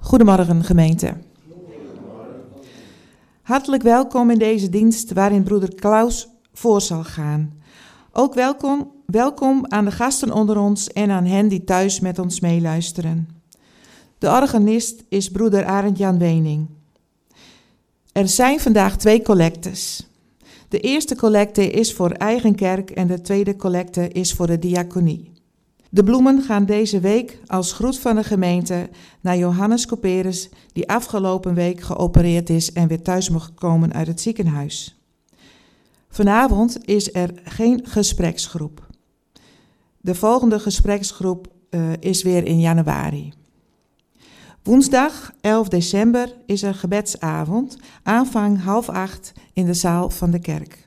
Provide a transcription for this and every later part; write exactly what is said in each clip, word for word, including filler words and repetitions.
Goedemorgen gemeente. Hartelijk welkom in deze dienst waarin broeder Klaus voor zal gaan. Ook welkom, welkom aan de gasten onder ons en aan hen die thuis met ons meeluisteren. De organist is broeder Arend-Jan Wening. Er zijn vandaag twee collectes. De eerste collecte is voor eigen kerk en de tweede collecte is voor de diaconie. De bloemen gaan deze week als groet van de gemeente naar Johannes Couperus, die afgelopen week geopereerd is en weer thuis mocht komen uit het ziekenhuis. Vanavond is er geen gespreksgroep. De volgende gespreksgroep uh, is weer in januari. Woensdag elf december is er gebedsavond, aanvang half acht in de zaal van de kerk.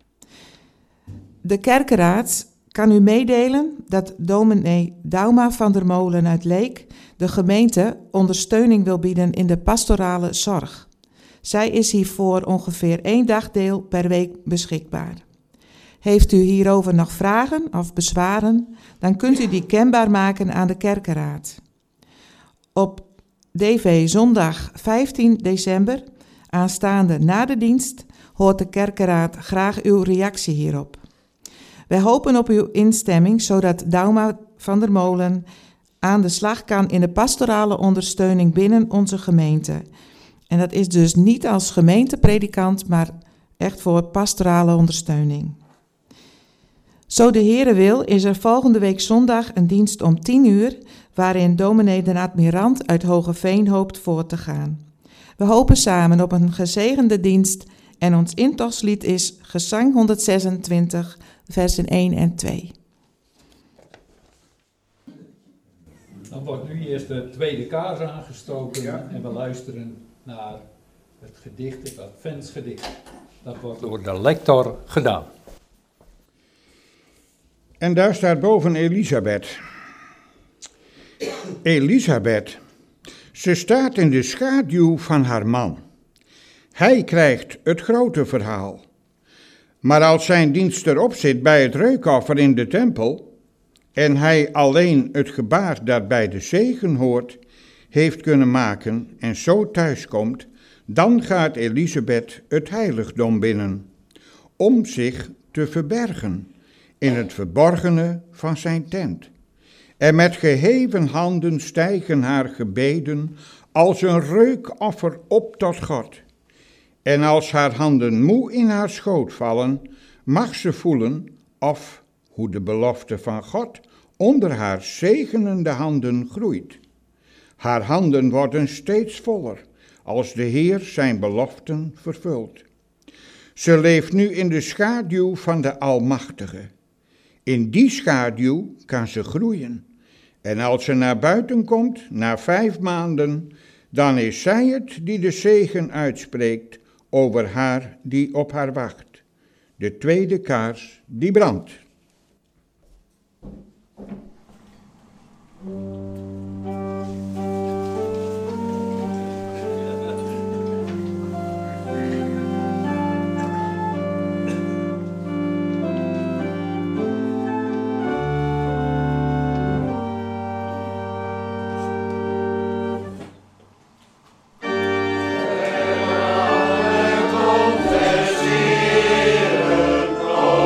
De kerkenraad kan u meedelen dat dominee Dauma van der Molen uit Leek de gemeente ondersteuning wil bieden in de pastorale zorg. Zij is hiervoor ongeveer één dagdeel per week beschikbaar. Heeft u hierover nog vragen of bezwaren, dan kunt u die kenbaar maken aan de kerkenraad. Op D V zondag vijftien december, aanstaande na de dienst, hoort de kerkenraad graag uw reactie hierop. Wij hopen op uw instemming, zodat Dauma van der Molen aan de slag kan in de pastorale ondersteuning binnen onze gemeente. En dat is dus niet als gemeentepredikant, maar echt voor pastorale ondersteuning. Zo de Heere wil, is er volgende week zondag een dienst om tien uur, waarin dominee de admirant uit Hogeveen hoopt voor te gaan. We hopen samen op een gezegende dienst en ons intochtslied is Gezang honderdzesentwintig, versen één en twee. Dan wordt nu eerst de tweede kaars aangestoken ja. En we luisteren naar het gedicht, het adventsgedicht. Dat wordt door de lector gedaan. En daar staat boven Elisabeth. Elisabeth, ze staat in de schaduw van haar man. Hij krijgt het grote verhaal. Maar als zijn dienst erop zit bij het reukoffer in de tempel en hij alleen het gebaar dat bij de zegen hoort, heeft kunnen maken en zo thuiskomt, dan gaat Elisabeth het heiligdom binnen, om zich te verbergen in het verborgene van zijn tent. En met geheven handen stijgen haar gebeden als een reukoffer op tot God. En als haar handen moe in haar schoot vallen, mag ze voelen of hoe de belofte van God onder haar zegenende handen groeit. Haar handen worden steeds voller als de Heer zijn beloften vervult. Ze leeft nu in de schaduw van de Almachtige. In die schaduw kan ze groeien. En als ze naar buiten komt, na vijf maanden, dan is zij het die de zegen uitspreekt over haar die op haar wacht. De tweede kaars die brandt.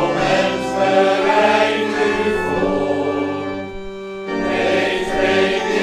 Thank you.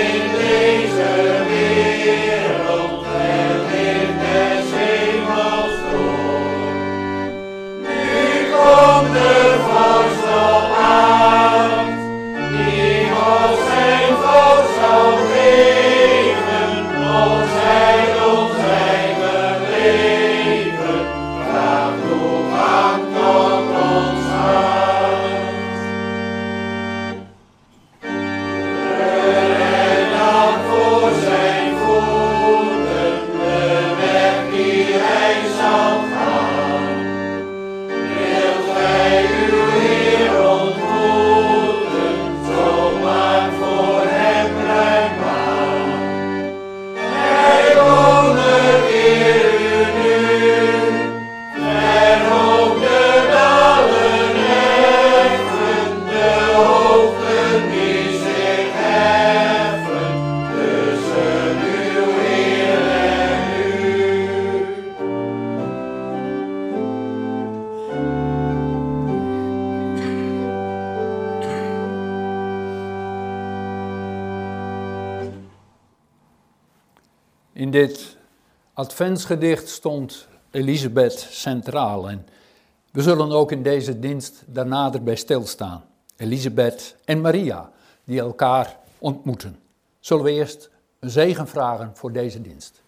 In dit adventsgedicht stond Elisabeth centraal en we zullen ook in deze dienst daar nader bij stilstaan. Elisabeth en Maria, die elkaar ontmoeten. Zullen we eerst een zegen vragen voor deze dienst.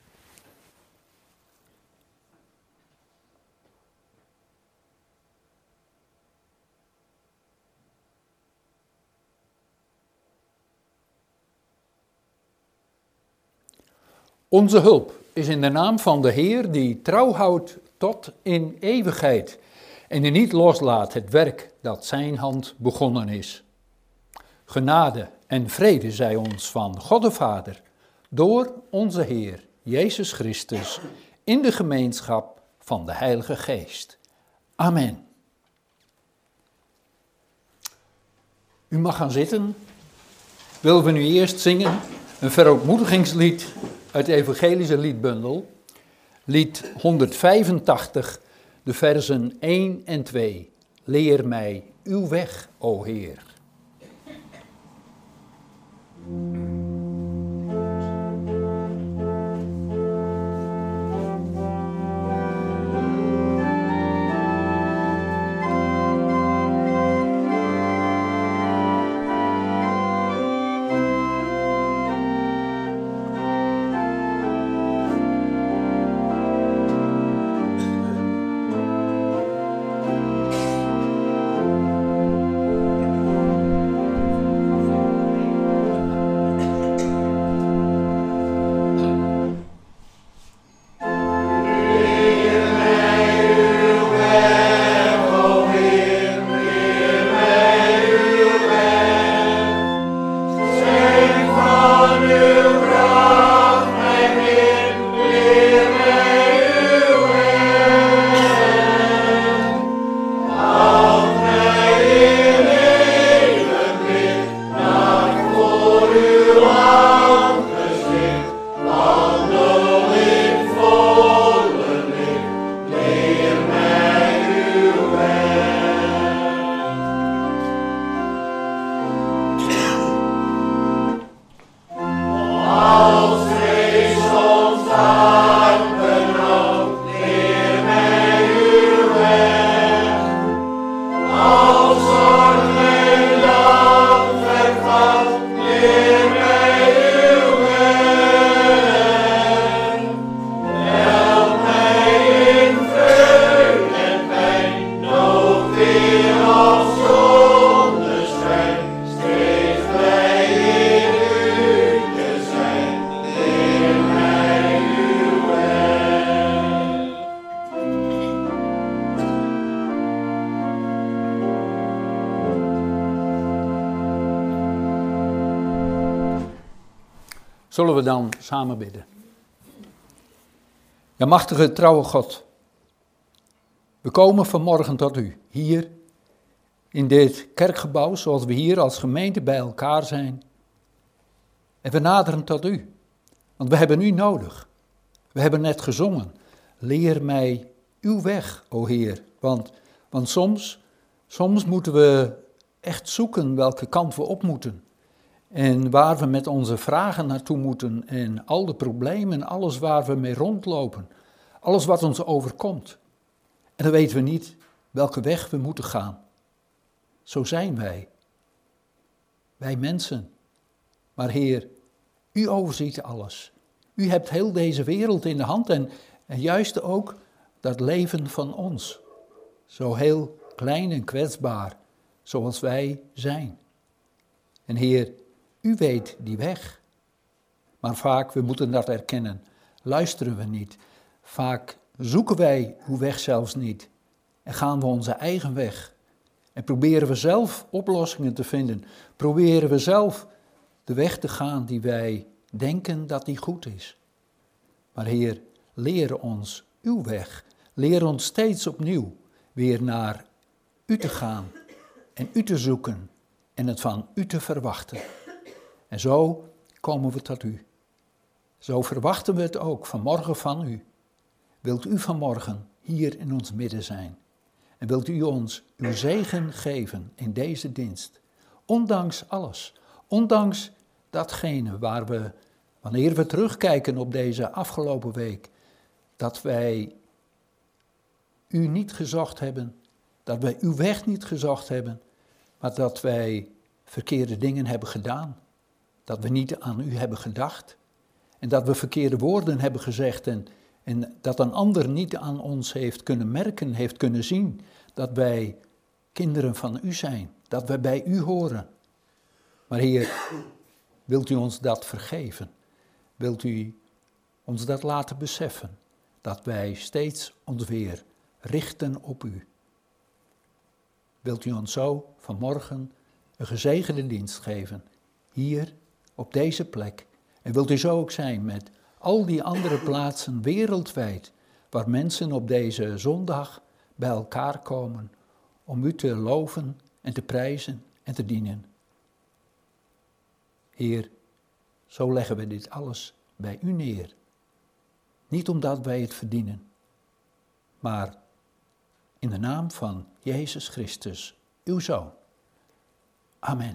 Onze hulp is in de naam van de Heer die trouw houdt tot in eeuwigheid en die niet loslaat het werk dat zijn hand begonnen is. Genade en vrede zij ons van God de Vader, door onze Heer Jezus Christus, in de gemeenschap van de Heilige Geest. Amen. U mag gaan zitten. Willen we nu eerst zingen een verootmoedigingslied uit de evangelische liedbundel, lied honderdvijfentachtig, de versen één en twee. Leer mij uw weg, o Heer. Zullen we dan samen bidden? Ja, machtige, trouwe God, we komen vanmorgen tot u, hier in dit kerkgebouw, zoals we hier als gemeente bij elkaar zijn. En we naderen tot u, want we hebben u nodig. We hebben net gezongen, leer mij uw weg, o Heer. Want, want soms, soms moeten we echt zoeken welke kant we op moeten. En waar we met onze vragen naartoe moeten en al de problemen, alles waar we mee rondlopen, alles wat ons overkomt. En dan weten we niet welke weg we moeten gaan. Zo zijn wij. Wij mensen. Maar Heer, u overziet alles. U hebt heel deze wereld in de hand en, en juist ook dat leven van ons. Zo heel klein en kwetsbaar, zoals wij zijn. En Heer, u weet die weg. Maar vaak, we moeten dat erkennen, luisteren we niet. Vaak zoeken wij uw weg zelfs niet. En gaan we onze eigen weg. En proberen we zelf oplossingen te vinden. Proberen we zelf de weg te gaan die wij denken dat die goed is. Maar Heer, leer ons uw weg. Leer ons steeds opnieuw weer naar u te gaan. En u te zoeken. En het van u te verwachten. En zo komen we tot u. Zo verwachten we het ook vanmorgen van u. Wilt u vanmorgen hier in ons midden zijn? En wilt u ons uw zegen geven in deze dienst? Ondanks alles. Ondanks datgene waar we Wanneer we terugkijken op deze afgelopen week, dat wij u niet gezocht hebben, dat wij uw weg niet gezocht hebben, maar dat wij verkeerde dingen hebben gedaan. Dat we niet aan u hebben gedacht en dat we verkeerde woorden hebben gezegd en, en dat een ander niet aan ons heeft kunnen merken, heeft kunnen zien dat wij kinderen van u zijn, dat wij bij u horen. Maar Heer, wilt u ons dat vergeven? Wilt u ons dat laten beseffen, dat wij steeds ons weer richten op u? Wilt u ons zo vanmorgen een gezegende dienst geven, hier op deze plek? En wilt u zo ook zijn met al die andere plaatsen wereldwijd, waar mensen op deze zondag bij elkaar komen om u te loven en te prijzen en te dienen? Heer, zo leggen we dit alles bij u neer. Niet omdat wij het verdienen, maar in de naam van Jezus Christus, uw Zoon. Amen.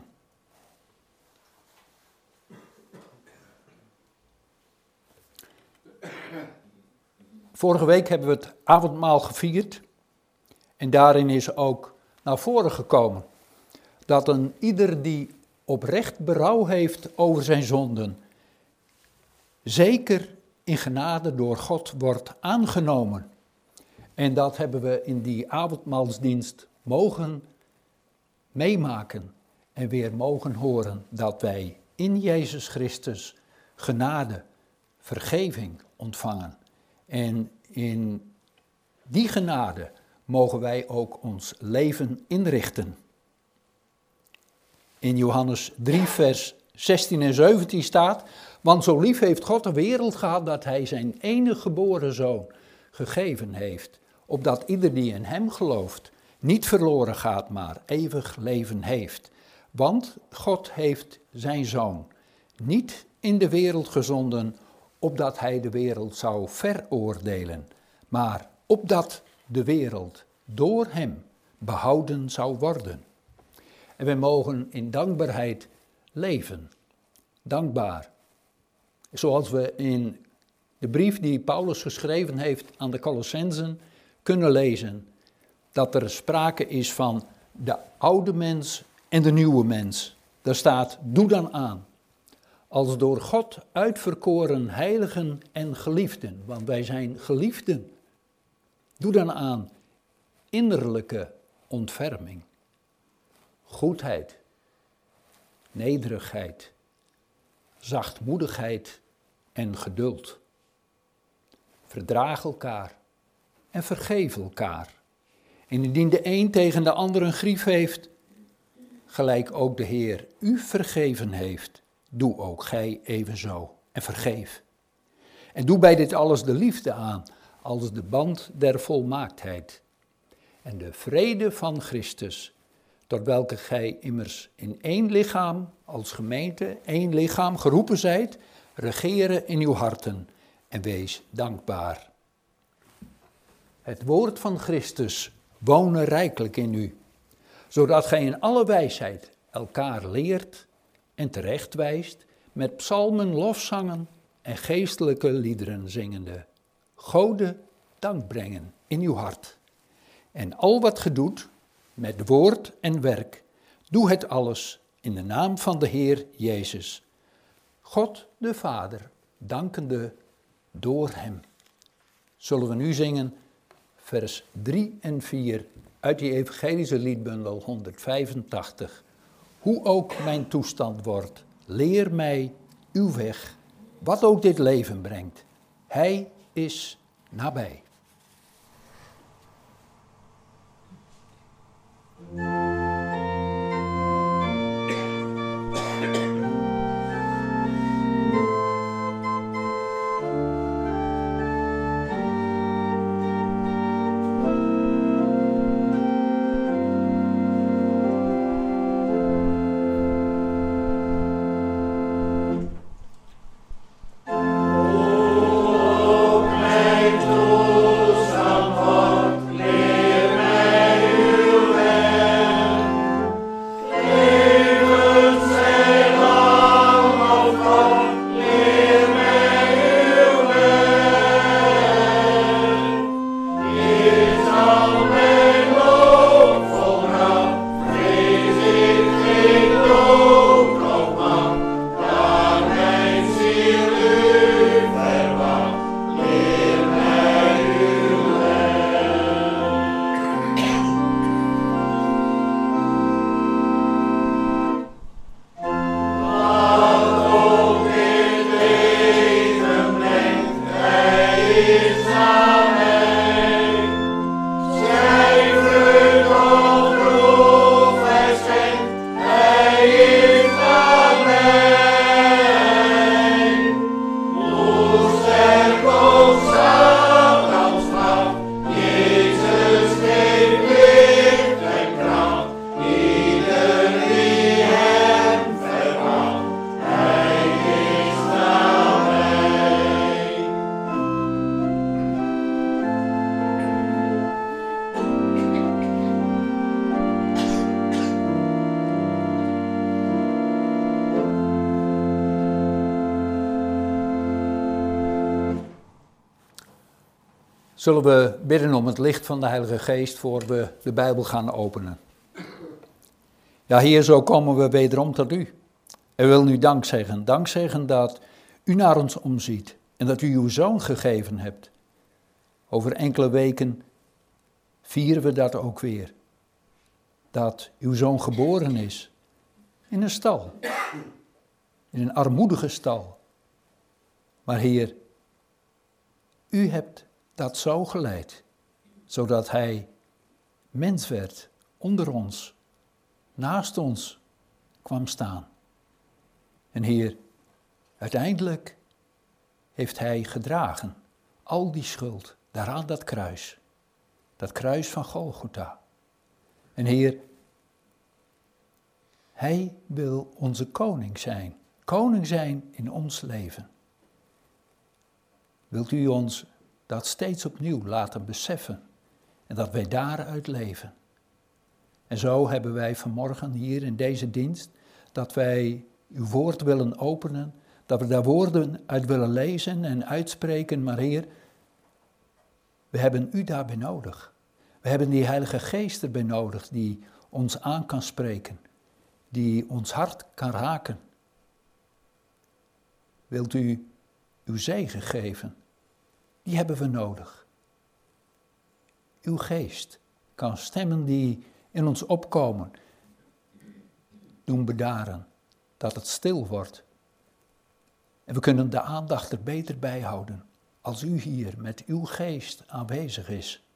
Vorige week hebben we het avondmaal gevierd en daarin is ook naar voren gekomen dat een ieder die oprecht berouw heeft over zijn zonden, zeker in genade door God wordt aangenomen. En dat hebben we in die avondmaalsdienst mogen meemaken en weer mogen horen, dat wij in Jezus Christus genade, vergeving ontvangen. En in die genade mogen wij ook ons leven inrichten. In Johannes drie, vers zestien en zeventien staat: want zo lief heeft God de wereld gehad dat hij zijn enige geboren zoon gegeven heeft, opdat ieder die in hem gelooft niet verloren gaat, maar eeuwig leven heeft. Want God heeft zijn zoon niet in de wereld gezonden, opdat hij de wereld zou veroordelen, maar opdat de wereld door hem behouden zou worden. En wij mogen in dankbaarheid leven, dankbaar. Zoals we in de brief die Paulus geschreven heeft aan de Colossenzen kunnen lezen, dat er sprake is van de oude mens en de nieuwe mens. Daar staat: doe dan aan, als door God uitverkoren heiligen en geliefden, want wij zijn geliefden. Doe dan aan innerlijke ontferming, goedheid, nederigheid, zachtmoedigheid en geduld. Verdraag elkaar en vergeef elkaar. En indien de een tegen de ander een grief heeft, gelijk ook de Heer u vergeven heeft, doe ook gij evenzo en vergeef. En doe bij dit alles de liefde aan, als de band der volmaaktheid. En de vrede van Christus, tot welke gij immers in één lichaam, als gemeente, één lichaam geroepen zijt, regeren in uw harten en wees dankbaar. Het woord van Christus wonen rijkelijk in u, zodat gij in alle wijsheid elkaar leert en terechtwijst met psalmen, lofzangen en geestelijke liederen zingende. Gode dank brengen in uw hart. En al wat ge doet, met woord en werk, doe het alles in de naam van de Heer Jezus, God de Vader, dankende door hem. Zullen we nu zingen vers drie en vier uit die evangelische liedbundel honderdvijfentachtig. Hoe ook mijn toestand wordt, leer mij uw weg, wat ook dit leven brengt. Hij is nabij. Leer mij uw weg. Zullen we bidden om het licht van de Heilige Geest voor we de Bijbel gaan openen. Ja, Heer, zo komen we wederom tot u. En wil u dank zeggen. Dank zeggen dat u naar ons omziet en dat u uw zoon gegeven hebt. Over enkele weken vieren we dat ook weer. Dat uw zoon geboren is in een stal. In een armoedige stal. Maar Heer, u hebt dat zo geleid, zodat hij mens werd, onder ons, naast ons kwam staan. En Heer, uiteindelijk heeft hij gedragen al die schuld, daaraan dat kruis, dat kruis van Golgotha. En Heer, hij wil onze koning zijn, koning zijn in ons leven. Wilt u ons dat steeds opnieuw laten beseffen en dat wij daaruit leven. En zo hebben wij vanmorgen hier in deze dienst, dat wij uw woord willen openen, dat we daar woorden uit willen lezen en uitspreken, maar Heer, we hebben u daarbij nodig. We hebben die Heilige Geest erbij nodig die ons aan kan spreken, die ons hart kan raken. Wilt u uw zegen geven? Die hebben we nodig. Uw geest kan stemmen die in ons opkomen doen bedaren, dat het stil wordt. En we kunnen de aandacht er beter bij houden als u hier met uw geest aanwezig is.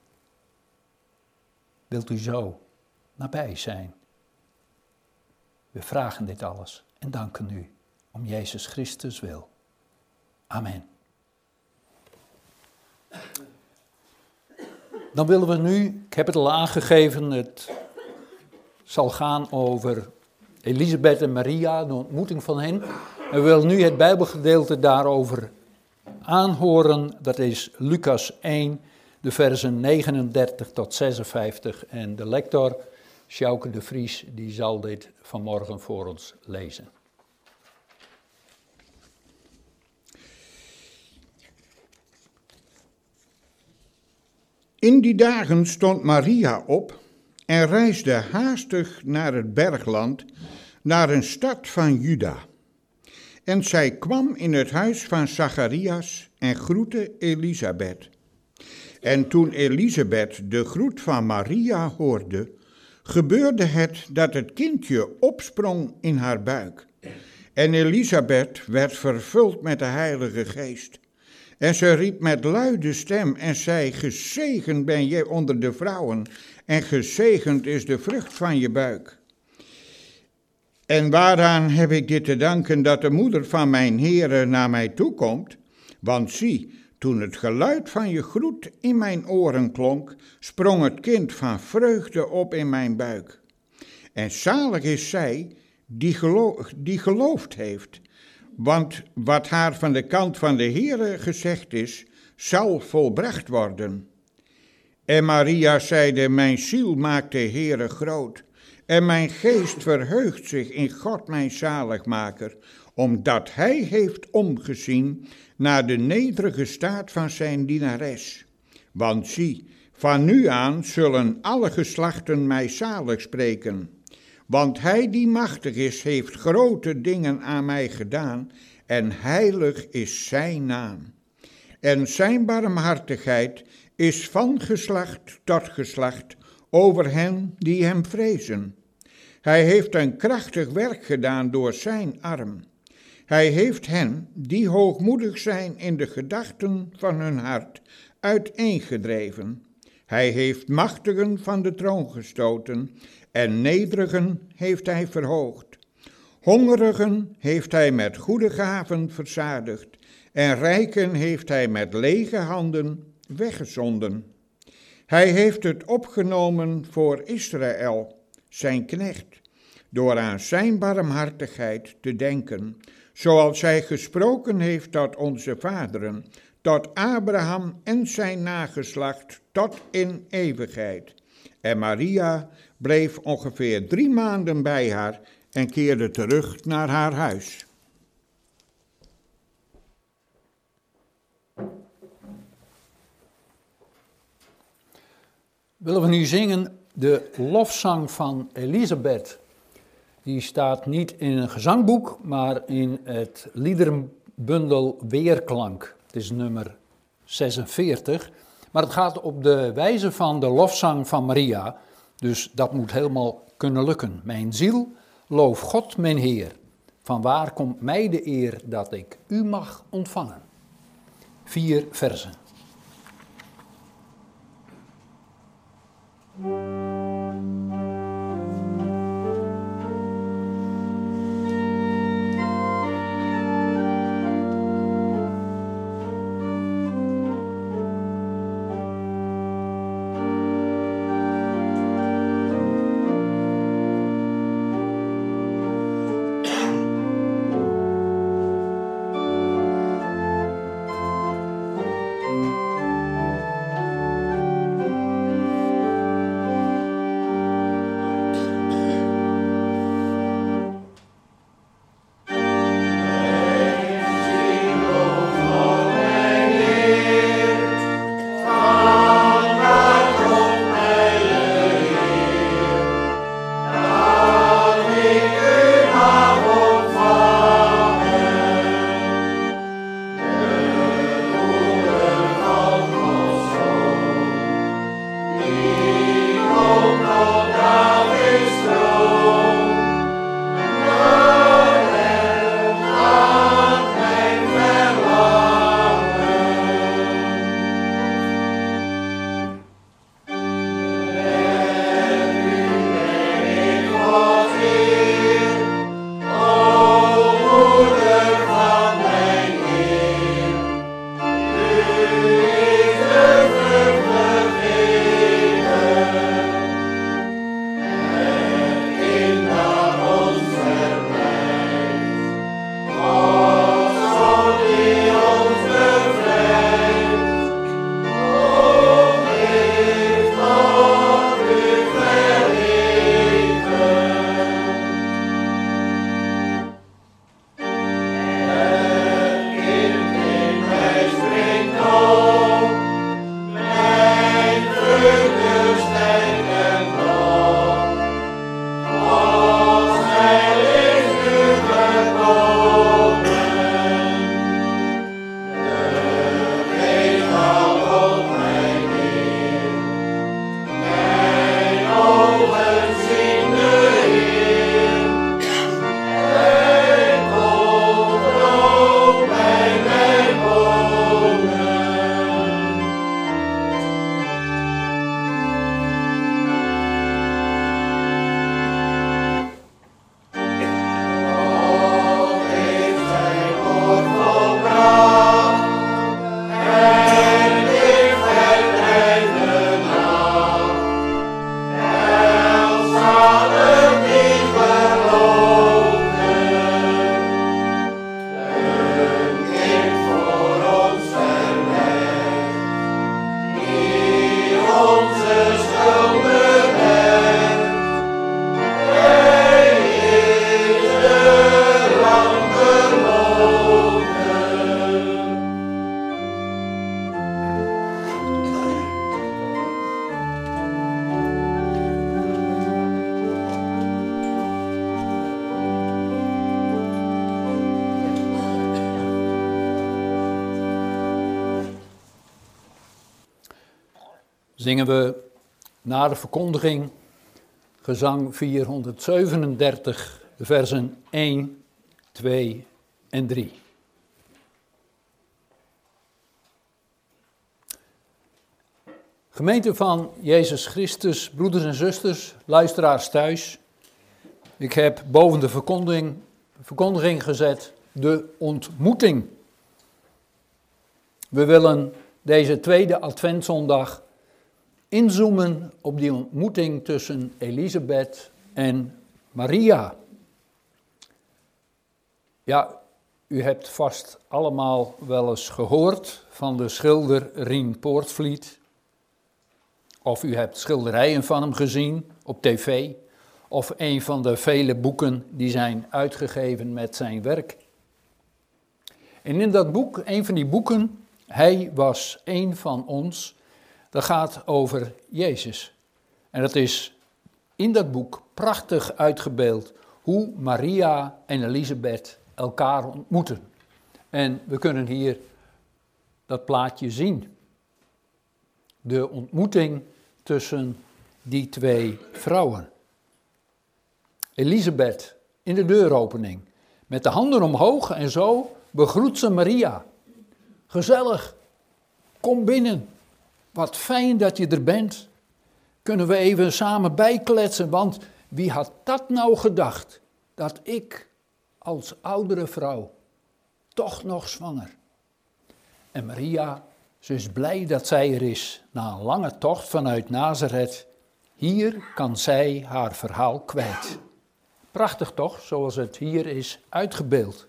Wilt u zo nabij zijn? We vragen dit alles en danken u om Jezus Christus wil. Amen. Dan willen we nu, ik heb het al aangegeven, het zal gaan over Elisabeth en Maria, de ontmoeting van hen. En we willen nu het Bijbelgedeelte daarover aanhoren. Dat is Lucas één, de versen negenendertig tot zesenvijftig. En de lector, Sjouke de Vries, die zal dit vanmorgen voor ons lezen. In die dagen stond Maria op en reisde haastig naar het bergland, naar een stad van Juda. En zij kwam in het huis van Zacharias en groette Elisabeth. En toen Elisabeth de groet van Maria hoorde, gebeurde het dat het kindje opsprong in haar buik. En Elisabeth werd vervuld met de Heilige Geest. En ze riep met luide stem en zei, gezegend ben jij onder de vrouwen en gezegend is de vrucht van je buik. En waaraan heb ik dit te danken dat de moeder van mijn Heere naar mij toekomt? Want zie, toen het geluid van je groet in mijn oren klonk, sprong het kind van vreugde op in mijn buik. En zalig is zij die, gelo- die geloofd heeft. Want wat haar van de kant van de Heere gezegd is, zal volbracht worden. En Maria zeide, mijn ziel maakt de Heere groot. En mijn geest verheugt zich in God mijn zaligmaker, omdat hij heeft omgezien naar de nederige staat van zijn dienares. Want zie, van nu aan zullen alle geslachten mij zalig spreken. Want hij die machtig is, heeft grote dingen aan mij gedaan, en heilig is zijn naam. En zijn barmhartigheid is van geslacht tot geslacht over hen die hem vrezen. Hij heeft een krachtig werk gedaan door zijn arm. Hij heeft hen, die hoogmoedig zijn in de gedachten van hun hart, uiteengedreven. Hij heeft machtigen van de troon gestoten en nederigen heeft hij verhoogd. Hongerigen heeft hij met goede gaven verzadigd en rijken heeft hij met lege handen weggezonden. Hij heeft het opgenomen voor Israël, zijn knecht, door aan zijn barmhartigheid te denken, zoals hij gesproken heeft tot onze vaderen, tot Abraham en zijn nageslacht, tot in eeuwigheid. En Maria bleef ongeveer drie maanden bij haar en keerde terug naar haar huis. willen we nu zingen de lofzang van Elisabeth. Die staat niet in een gezangboek, maar in het liederenbundel Weerklank. Het is nummer zesenveertig. Maar het gaat op de wijze van de lofzang van Maria. Dus dat moet helemaal kunnen lukken. Mijn ziel, loof God mijn Heer. Vanwaar komt mij de eer dat ik u mag ontvangen? Vier versen. Zingen we na de verkondiging gezang vierhonderdzevenendertig, versen één, twee en drie. Gemeente van Jezus Christus, broeders en zusters, luisteraars thuis. Ik heb boven de verkondiging, verkondiging gezet de ontmoeting. We willen deze tweede adventszondag inzoomen op die ontmoeting tussen Elisabeth en Maria. Ja, u hebt vast allemaal wel eens gehoord van de schilder Rien Poortvliet. Of u hebt schilderijen van hem gezien op tv. Of een van de vele boeken die zijn uitgegeven met zijn werk. En in dat boek, een van die boeken, Hij was een van ons, Dat gaat over Jezus. En dat is in dat boek prachtig uitgebeeld hoe Maria en Elisabeth elkaar ontmoeten. En we kunnen hier dat plaatje zien. De ontmoeting tussen die twee vrouwen. Elisabeth in de deuropening, met de handen omhoog en zo begroet ze Maria. Gezellig, kom binnen. Wat fijn dat je er bent. Kunnen we even samen bijkletsen, want wie had dat nou gedacht? Dat ik als oudere vrouw toch nog zwanger. En Maria, ze is blij dat zij er is. Na een lange tocht vanuit Nazareth, hier kan zij haar verhaal kwijt. Prachtig toch, zoals het hier is uitgebeeld.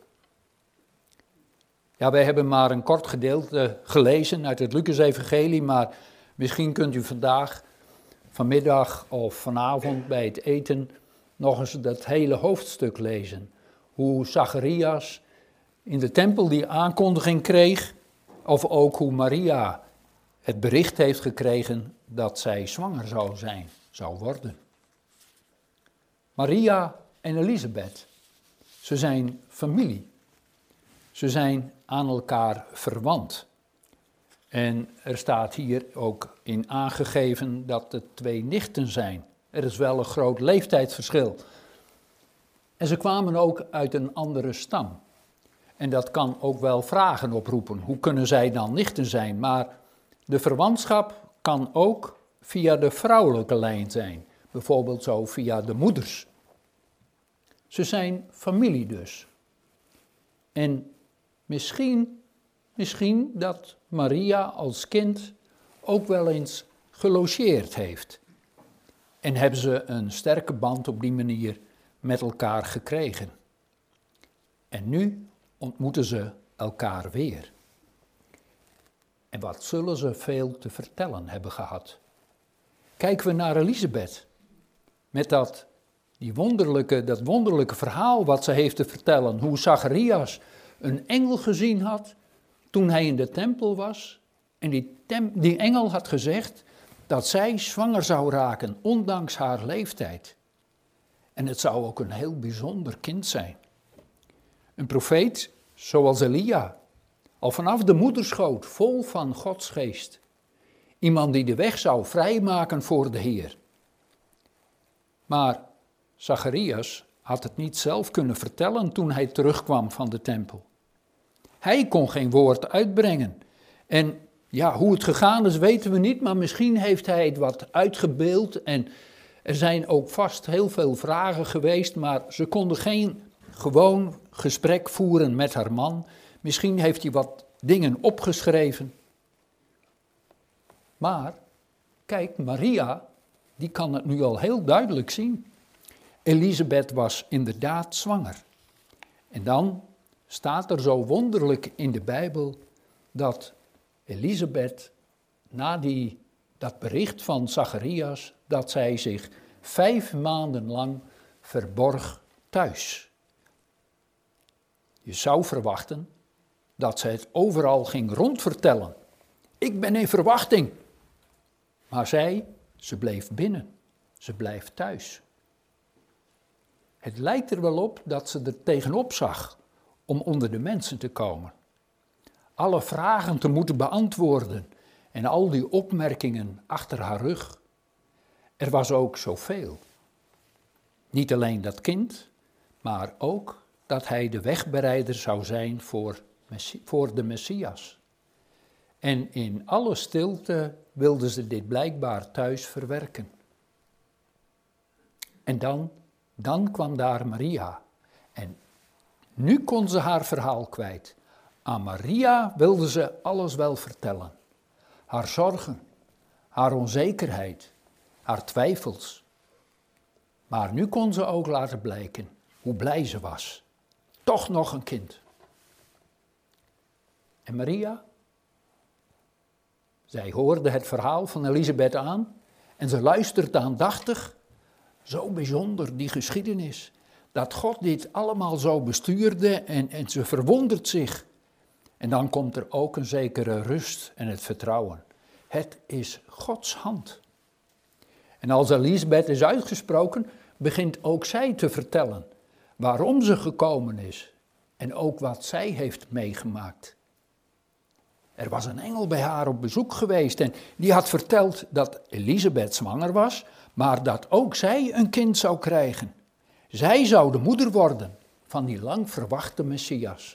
Ja, wij hebben maar een kort gedeelte gelezen uit het Lucas-evangelie, maar misschien kunt u vandaag, vanmiddag of vanavond bij het eten nog eens dat hele hoofdstuk lezen. Hoe Zacharias in de tempel die aankondiging kreeg, of ook hoe Maria het bericht heeft gekregen dat zij zwanger zou zijn, zou worden. Maria en Elisabeth, ze zijn familie. Ze zijn aan elkaar verwant. En er staat hier ook in aangegeven dat het twee nichten zijn. Er is wel een groot leeftijdsverschil. En ze kwamen ook uit een andere stam. En dat kan ook wel vragen oproepen. Hoe kunnen zij dan nichten zijn? Maar de verwantschap kan ook via de vrouwelijke lijn zijn. Bijvoorbeeld zo via de moeders. Ze zijn familie dus. En misschien, misschien dat Maria als kind ook wel eens gelogeerd heeft. En hebben ze een sterke band op die manier met elkaar gekregen. En nu ontmoeten ze elkaar weer. En wat zullen ze veel te vertellen hebben gehad. Kijken we naar Elisabeth, met dat, die wonderlijke, dat wonderlijke verhaal wat ze heeft te vertellen, hoe Zacharias een engel gezien had toen hij in de tempel was. En die, tem, die engel had gezegd dat zij zwanger zou raken, ondanks haar leeftijd. En het zou ook een heel bijzonder kind zijn. Een profeet zoals Elia, al vanaf de moederschoot, vol van Gods geest. Iemand die de weg zou vrijmaken voor de Heer. Maar Zacharias had het niet zelf kunnen vertellen toen hij terugkwam van de tempel. Hij kon geen woord uitbrengen. En ja, hoe het gegaan is weten we niet, maar misschien heeft hij het wat uitgebeeld. En er zijn ook vast heel veel vragen geweest, maar ze konden geen gewoon gesprek voeren met haar man. Misschien heeft hij wat dingen opgeschreven. Maar, kijk, Maria, die kan het nu al heel duidelijk zien. Elisabeth was inderdaad zwanger. En dan staat er zo wonderlijk in de Bijbel dat Elisabeth, na die, dat bericht van Zacharias, dat zij zich vijf maanden lang verborg thuis. Je zou verwachten dat zij het overal ging rondvertellen. Ik ben in verwachting. Maar zij, ze bleef binnen. Ze blijft thuis. Het lijkt er wel op dat ze er tegenop zag om onder de mensen te komen. Alle vragen te moeten beantwoorden en al die opmerkingen achter haar rug. Er was ook zoveel. Niet alleen dat kind, maar ook dat hij de wegbereider zou zijn voor, voor de Messias. En in alle stilte wilden ze dit blijkbaar thuis verwerken. En dan, dan kwam daar Maria. En nu kon ze haar verhaal kwijt. Aan Maria wilde ze alles wel vertellen. Haar zorgen, haar onzekerheid, haar twijfels. Maar nu kon ze ook laten blijken hoe blij ze was. Toch nog een kind. En Maria? Zij hoorde het verhaal van Elisabeth aan en ze luistert aandachtig. Zo bijzonder, die geschiedenis. Dat God dit allemaal zo bestuurde en, en ze verwondert zich. En dan komt er ook een zekere rust en het vertrouwen. Het is Gods hand. En als Elisabeth is uitgesproken, begint ook zij te vertellen waarom ze gekomen is en ook wat zij heeft meegemaakt. Er was een engel bij haar op bezoek geweest en die had verteld dat Elisabeth zwanger was, maar dat ook zij een kind zou krijgen. Zij zou de moeder worden van die lang verwachte Messias.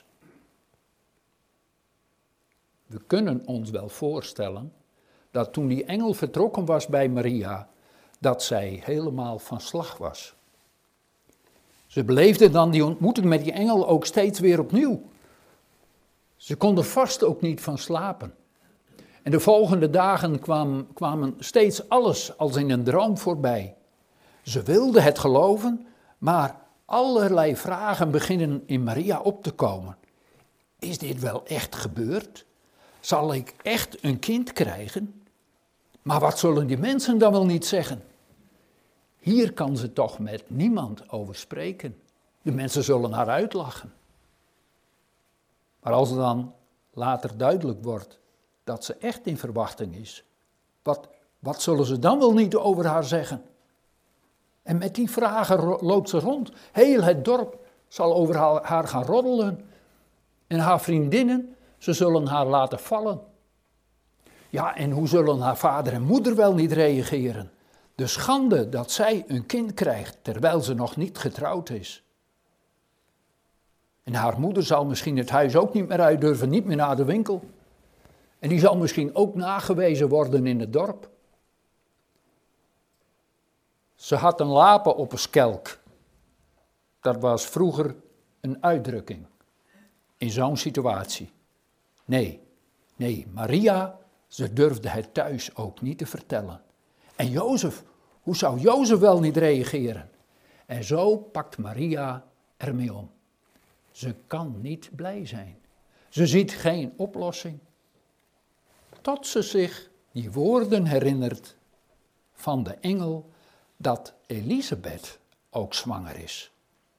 We kunnen ons wel voorstellen dat toen die engel vertrokken was bij Maria, dat zij helemaal van slag was. Ze beleefde dan die ontmoeting met die engel ook steeds weer opnieuw. Ze kon er vast ook niet van slapen. En de volgende dagen kwam, kwamen steeds alles als in een droom voorbij. Ze wilde het geloven, maar allerlei vragen beginnen in Maria op te komen. Is dit wel echt gebeurd? Zal ik echt een kind krijgen? Maar wat zullen die mensen dan wel niet zeggen? Hier kan ze toch met niemand over spreken. De mensen zullen haar uitlachen. Maar als het dan later duidelijk wordt dat ze echt in verwachting is, wat, wat zullen ze dan wel niet over haar zeggen? En met die vragen loopt ze rond. Heel het dorp zal over haar gaan roddelen. En haar vriendinnen, ze zullen haar laten vallen. Ja, en hoe zullen haar vader en moeder wel niet reageren? De schande dat zij een kind krijgt terwijl ze nog niet getrouwd is. En haar moeder zal misschien het huis ook niet meer uit durven, niet meer naar de winkel. En die zal misschien ook nagewezen worden in het dorp. Ze had een lapen op een skelk. Dat was vroeger een uitdrukking in zo'n situatie. Nee, nee, Maria, ze durfde het thuis ook niet te vertellen. En Jozef, hoe zou Jozef wel niet reageren? En zo pakt Maria ermee om. Ze kan niet blij zijn. Ze ziet geen oplossing. Tot ze zich die woorden herinnert van de engel dat Elisabeth ook zwanger is.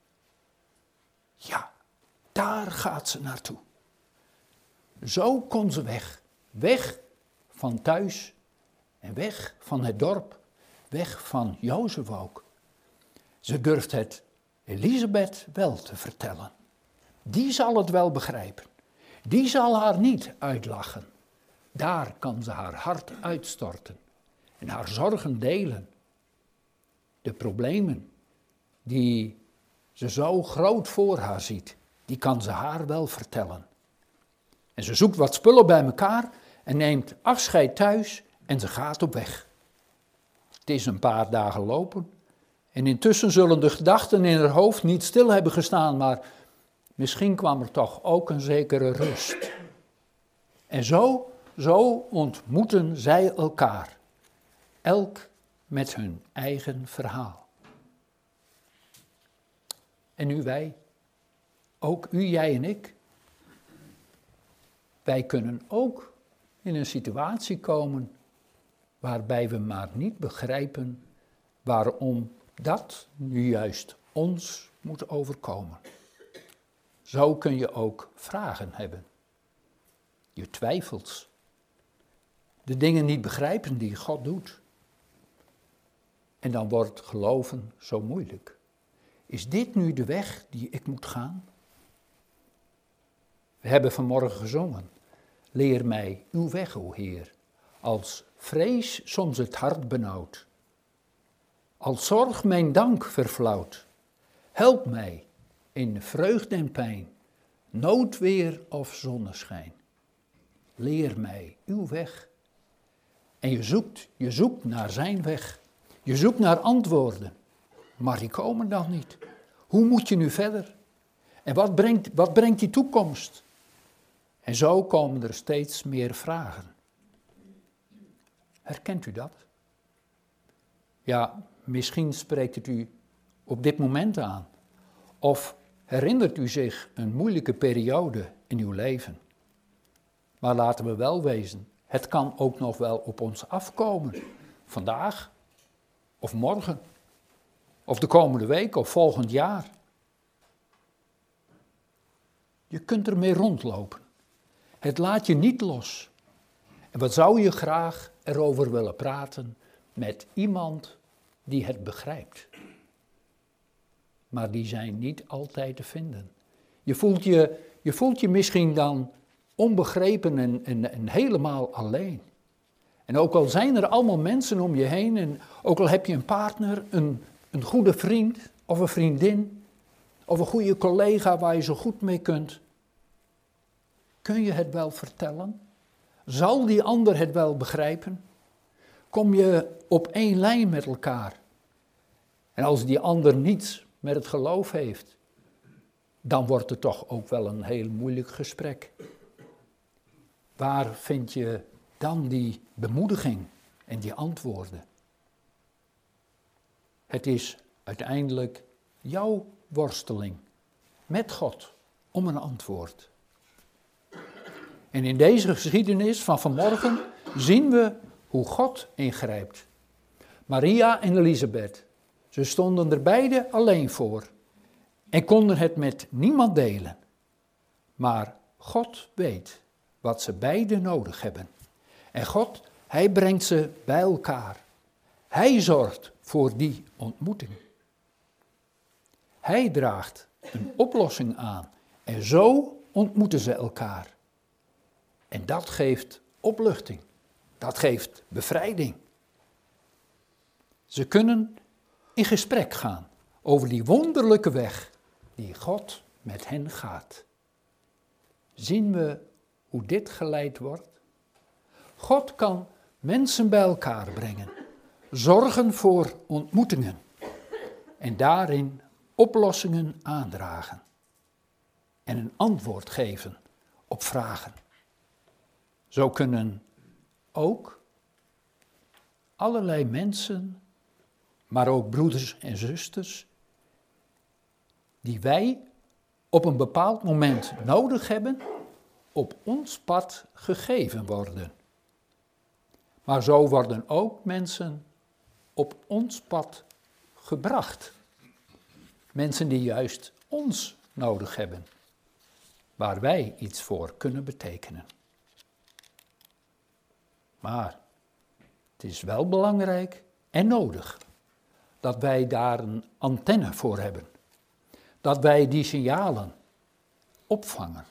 Ja, daar gaat ze naartoe. Zo kon ze weg. Weg van thuis en weg van het dorp. Weg van Jozef ook. Ze durft het Elisabeth wel te vertellen. Die zal het wel begrijpen. Die zal haar niet uitlachen. Daar kan ze haar hart uitstorten en haar zorgen delen. De problemen die ze zo groot voor haar ziet, die kan ze haar wel vertellen. En ze zoekt wat spullen bij elkaar en neemt afscheid thuis en ze gaat op weg. Het is een paar dagen lopen en intussen zullen de gedachten in haar hoofd niet stil hebben gestaan, maar misschien kwam er toch ook een zekere rust. En zo, zo ontmoeten zij elkaar, elk met hun eigen verhaal. En nu wij, ook u, jij en ik, wij kunnen ook in een situatie komen waarbij we maar niet begrijpen waarom dat nu juist ons moet overkomen. Zo kun je ook vragen hebben. Je twijfelt. De dingen niet begrijpen die God doet. En dan wordt geloven zo moeilijk. Is dit nu de weg die ik moet gaan? We hebben vanmorgen gezongen. Leer mij uw weg, o Heer, als vrees soms het hart benauwt. Als zorg mijn dank verflauwt. Help mij in vreugde en pijn, noodweer of zonneschijn. Leer mij uw weg. En je zoekt, je zoekt naar zijn weg. Je zoekt naar antwoorden, maar die komen dan niet. Hoe moet je nu verder? En wat brengt, wat brengt die toekomst? En zo komen er steeds meer vragen. Herkent u dat? Ja, misschien spreekt het u op dit moment aan. Of herinnert u zich een moeilijke periode in uw leven? Maar laten we wel wezen, het kan ook nog wel op ons afkomen. Vandaag, of morgen, of de komende week, of volgend jaar. Je kunt ermee rondlopen. Het laat je niet los. En wat zou je graag erover willen praten met iemand die het begrijpt? Maar die zijn niet altijd te vinden. Je voelt je, je, voelt je misschien dan onbegrepen en, en, en helemaal alleen. En ook al zijn er allemaal mensen om je heen, en ook al heb je een partner, een, een goede vriend of een vriendin, of een goede collega waar je zo goed mee kunt, kun je het wel vertellen? Zal die ander het wel begrijpen? Kom je op één lijn met elkaar? En als die ander niets met het geloof heeft, dan wordt het toch ook wel een heel moeilijk gesprek. Waar vind je dan die bemoediging en die antwoorden? Het is uiteindelijk jouw worsteling met God om een antwoord. En in deze geschiedenis van vanmorgen zien we hoe God ingrijpt. Maria en Elisabeth, ze stonden er beide alleen voor en konden het met niemand delen. Maar God weet wat ze beiden nodig hebben. En God, hij brengt ze bij elkaar. Hij zorgt voor die ontmoeting. Hij draagt een oplossing aan en zo ontmoeten ze elkaar. En dat geeft opluchting, dat geeft bevrijding. Ze kunnen in gesprek gaan over die wonderlijke weg die God met hen gaat. Zien we hoe dit geleid wordt? God kan mensen bij elkaar brengen, zorgen voor ontmoetingen en daarin oplossingen aandragen en een antwoord geven op vragen. Zo kunnen ook allerlei mensen, maar ook broeders en zusters, die wij op een bepaald moment nodig hebben, op ons pad gegeven worden. Maar zo worden ook mensen op ons pad gebracht. Mensen die juist ons nodig hebben, waar wij iets voor kunnen betekenen. Maar het is wel belangrijk en nodig dat wij daar een antenne voor hebben. Dat wij die signalen opvangen.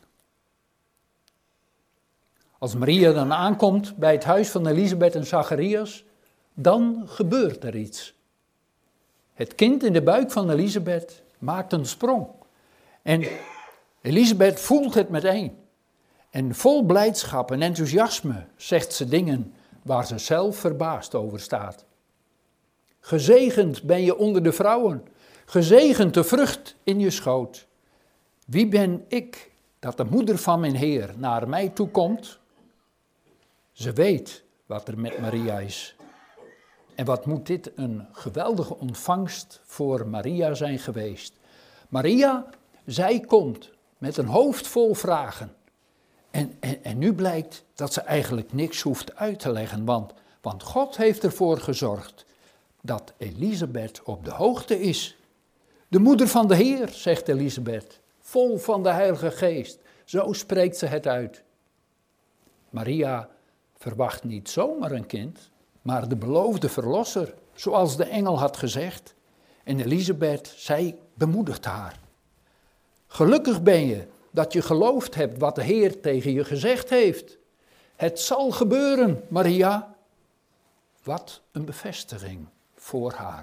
Als Maria dan aankomt bij het huis van Elisabeth en Zacharias, dan gebeurt er iets. Het kind in de buik van Elisabeth maakt een sprong. En Elisabeth voelt het meteen. En vol blijdschap en enthousiasme zegt ze dingen waar ze zelf verbaasd over staat. Gezegend ben je onder de vrouwen, gezegend de vrucht in je schoot. Wie ben ik dat de moeder van mijn Heer naar mij toe komt? Ze weet wat er met Maria is. En wat moet dit een geweldige ontvangst voor Maria zijn geweest. Maria, zij komt met een hoofd vol vragen. En, en, en nu blijkt dat ze eigenlijk niks hoeft uit te leggen, want, want God heeft ervoor gezorgd dat Elisabeth op de hoogte is. De moeder van de Heer, zegt Elisabeth, vol van de Heilige Geest. Zo spreekt ze het uit. Maria verwacht niet zomaar een kind, maar de beloofde verlosser, zoals de engel had gezegd. En Elisabeth, zij bemoedigt haar. Gelukkig ben je dat je geloofd hebt wat de Heer tegen je gezegd heeft. Het zal gebeuren, Maria. Wat een bevestiging voor haar.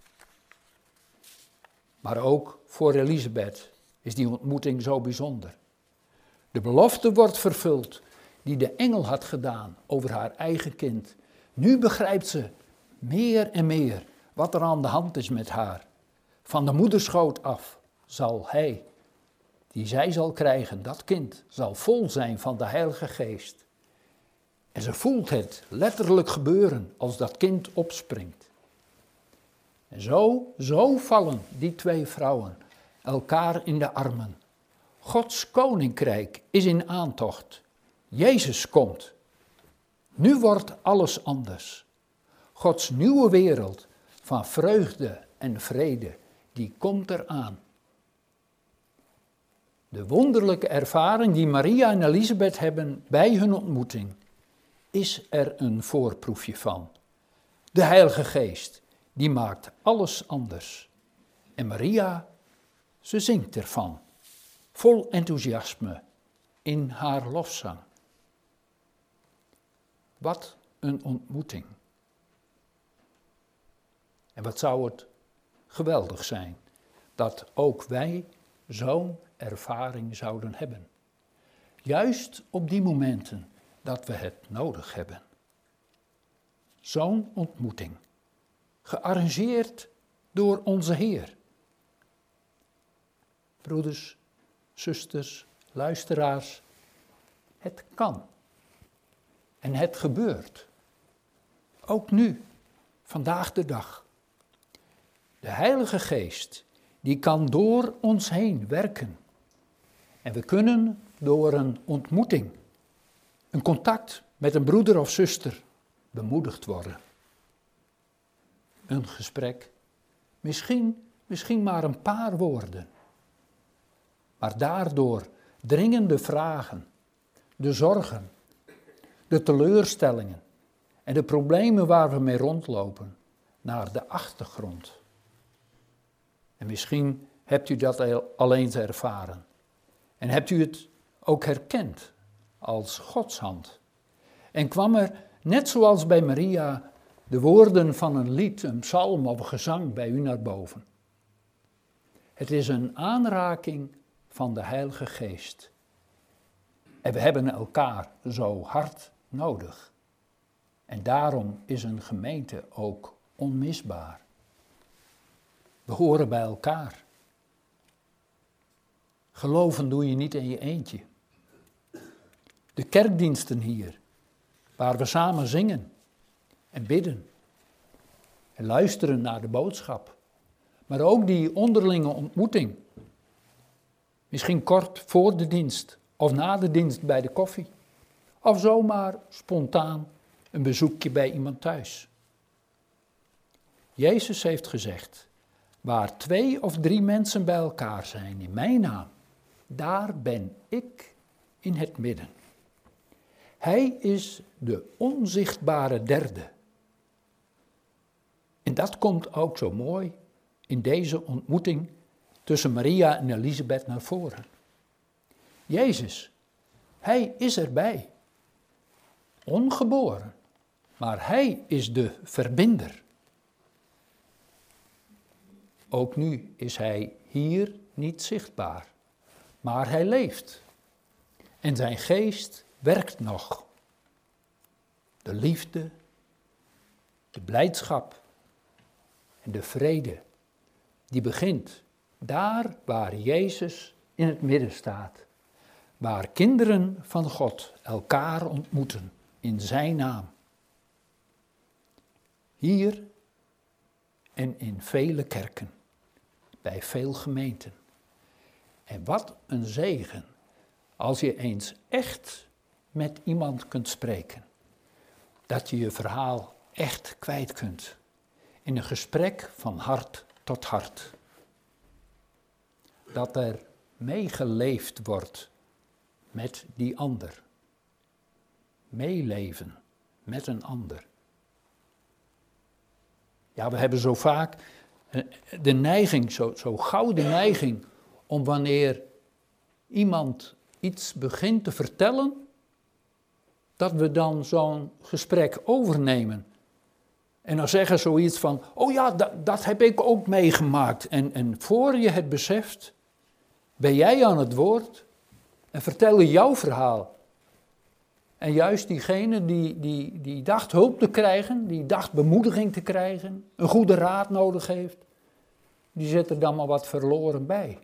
Maar ook voor Elisabeth is die ontmoeting zo bijzonder. De belofte wordt vervuld die de engel had gedaan over haar eigen kind. Nu begrijpt ze meer en meer wat er aan de hand is met haar. Van de moederschoot af zal hij, die zij zal krijgen, dat kind, zal vol zijn van de Heilige Geest. En ze voelt het letterlijk gebeuren als dat kind opspringt. En zo, zo vallen die twee vrouwen elkaar in de armen. Gods koninkrijk is in aantocht. Jezus komt. Nu wordt alles anders. Gods nieuwe wereld van vreugde en vrede, die komt eraan. De wonderlijke ervaring die Maria en Elisabeth hebben bij hun ontmoeting is er een voorproefje van. De Heilige Geest, die maakt alles anders. En Maria, ze zingt ervan, vol enthousiasme, in haar lofzang. Wat een ontmoeting. En wat zou het geweldig zijn dat ook wij zo'n ervaring zouden hebben. Juist op die momenten dat we het nodig hebben. Zo'n ontmoeting, gearrangeerd door onze Heer. Broeders, zusters, luisteraars, het kan. En het gebeurt. Ook nu, vandaag de dag. De Heilige Geest, die kan door ons heen werken. En we kunnen door een ontmoeting, een contact met een broeder of zuster, bemoedigd worden. Een gesprek, misschien, misschien maar een paar woorden. Maar daardoor dringende vragen, de zorgen, de teleurstellingen en de problemen waar we mee rondlopen, naar de achtergrond. En misschien hebt u dat al eens ervaren. En hebt u het ook herkend als Gods hand. En kwam er, net zoals bij Maria, de woorden van een lied, een psalm of een gezang bij u naar boven. Het is een aanraking van de Heilige Geest. En we hebben elkaar zo hard nodig. En daarom is een gemeente ook onmisbaar. We horen bij elkaar. Geloven doe je niet in je eentje. De kerkdiensten hier, waar we samen zingen en bidden en luisteren naar de boodschap. Maar ook die onderlinge ontmoeting. Misschien kort voor de dienst of na de dienst bij de koffie. Of zomaar spontaan een bezoekje bij iemand thuis. Jezus heeft gezegd, waar twee of drie mensen bij elkaar zijn in mijn naam, daar ben ik in het midden. Hij is de onzichtbare derde. En dat komt ook zo mooi in deze ontmoeting tussen Maria en Elisabeth naar voren. Jezus, hij is erbij. Ongeboren, maar hij is de verbinder. Ook nu is hij hier niet zichtbaar, maar hij leeft. En zijn geest werkt nog. De liefde, de blijdschap en de vrede, die begint daar waar Jezus in het midden staat. Waar kinderen van God elkaar ontmoeten in zijn naam. Hier en in vele kerken, bij veel gemeenten. En wat een zegen als je eens echt met iemand kunt spreken. Dat je je verhaal echt kwijt kunt. In een gesprek van hart tot hart. Dat er meegeleefd wordt met die ander. Meeleven met een ander. Ja, we hebben zo vaak de neiging, zo, zo gauw de neiging, om wanneer iemand iets begint te vertellen, dat we dan zo'n gesprek overnemen. En dan zeggen zoiets van, oh ja, dat, dat heb ik ook meegemaakt. En, en voor je het beseft, ben jij aan het woord en vertel je jouw verhaal. En juist diegene die, die, die dacht hulp te krijgen, die dacht bemoediging te krijgen, een goede raad nodig heeft, die zet er dan maar wat verloren bij.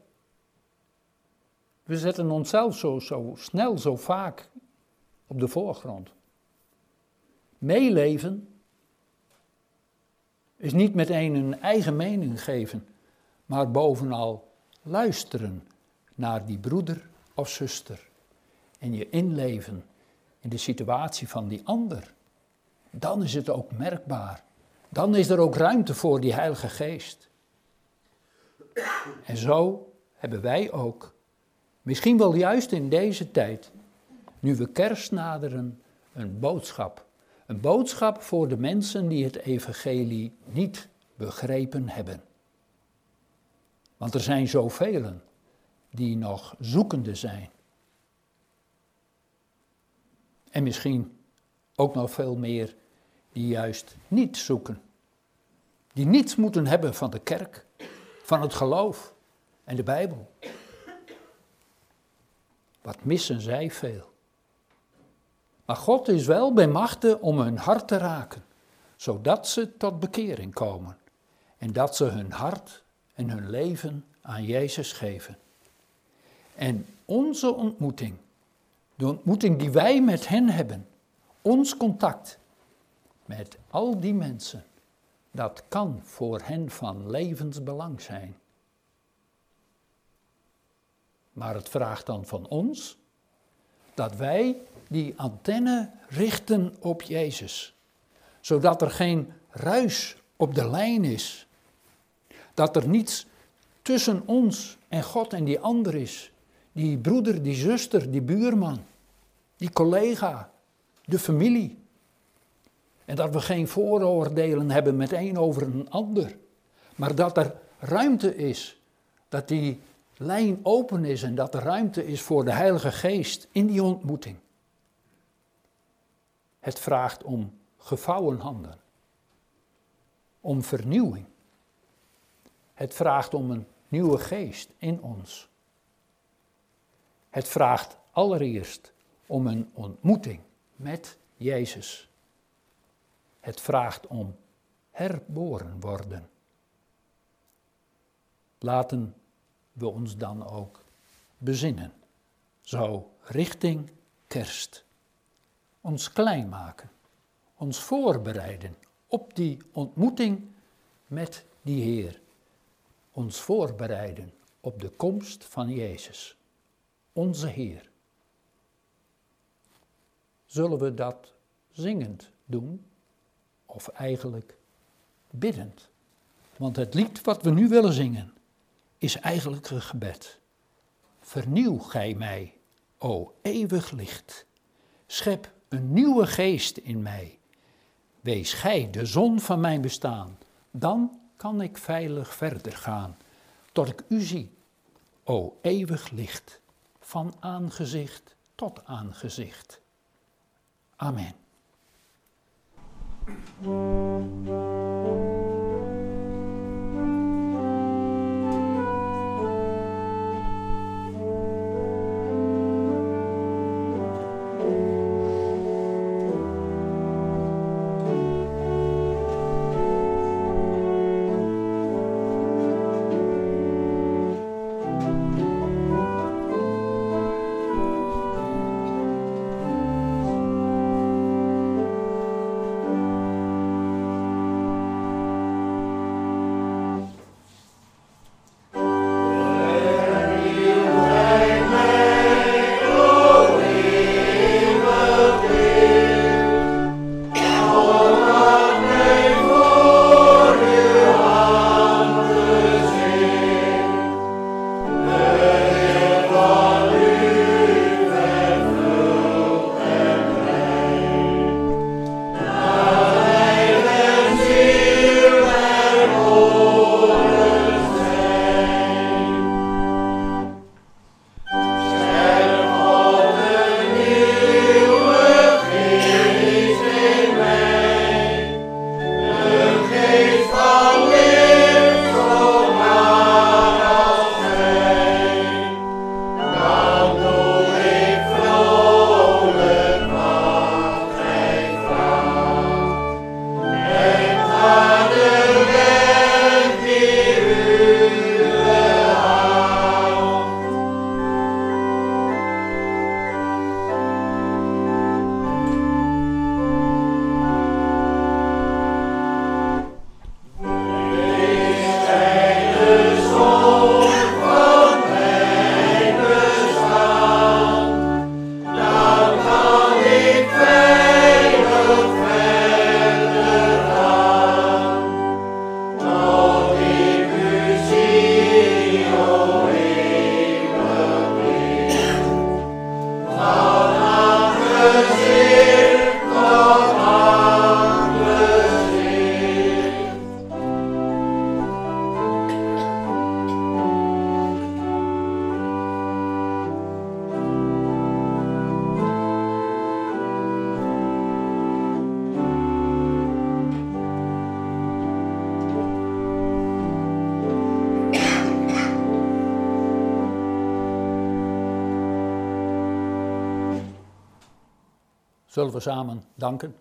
We zetten onszelf zo, zo snel, zo vaak op de voorgrond. Meeleven is niet meteen een eigen mening geven, maar bovenal luisteren naar die broeder of zuster en je inleven in de situatie van die ander. Dan is het ook merkbaar. Dan is er ook ruimte voor die Heilige Geest. En zo hebben wij ook, misschien wel juist in deze tijd, nu we kerst naderen, een boodschap. Een boodschap voor de mensen die het evangelie niet begrepen hebben. Want er zijn zoveel die nog zoekende zijn. En misschien ook nog veel meer die juist niet zoeken. Die niets moeten hebben van de kerk, van het geloof en de Bijbel. Wat missen zij veel. Maar God is wel bij machte om hun hart te raken, zodat ze tot bekering komen. En dat ze hun hart en hun leven aan Jezus geven. En onze ontmoeting, de ontmoeting die wij met hen hebben, ons contact met al die mensen, dat kan voor hen van levensbelang zijn. Maar het vraagt dan van ons dat wij die antenne richten op Jezus. Zodat er geen ruis op de lijn is. Dat er niets tussen ons en God en die ander is. Die broeder, die zuster, die buurman, die collega, de familie. En dat we geen vooroordelen hebben met een over een ander. Maar dat er ruimte is. Dat die lijn open is en dat er ruimte is voor de Heilige Geest in die ontmoeting. Het vraagt om gevouwen handen. Om vernieuwing. Het vraagt om een nieuwe geest in ons. Het vraagt allereerst om een ontmoeting met Jezus. Het vraagt om herboren worden. Laten we ons dan ook bezinnen, zo richting kerst. Ons klein maken, ons voorbereiden op die ontmoeting met die Heer. Ons voorbereiden op de komst van Jezus, onze Heer. Zullen we dat zingend doen? Of eigenlijk biddend? Want het lied wat we nu willen zingen is eigenlijk een gebed. Vernieuw gij mij, o eeuwig licht. Schep een nieuwe geest in mij. Wees gij de zon van mijn bestaan. Dan kan ik veilig verder gaan. Tot ik u zie, o eeuwig licht. Van aangezicht tot aangezicht. Amen. Zullen we samen danken?